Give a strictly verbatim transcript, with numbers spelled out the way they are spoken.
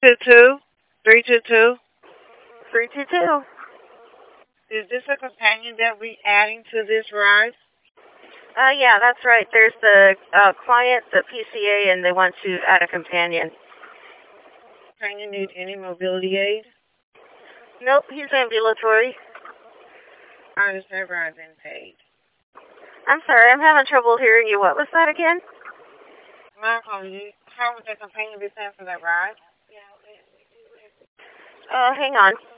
Two two, three two two. three two two. Is this a companion that we adding to this ride? Uh, yeah, that's right. There's the uh, client, the P C A, and they want to add a companion. Companion need any mobility aid? Nope, he's ambulatory. How has that ride been paid? I'm sorry, I'm having trouble hearing you. What was that again? My apologies. How would that companion be paying for that ride? Uh, hang on.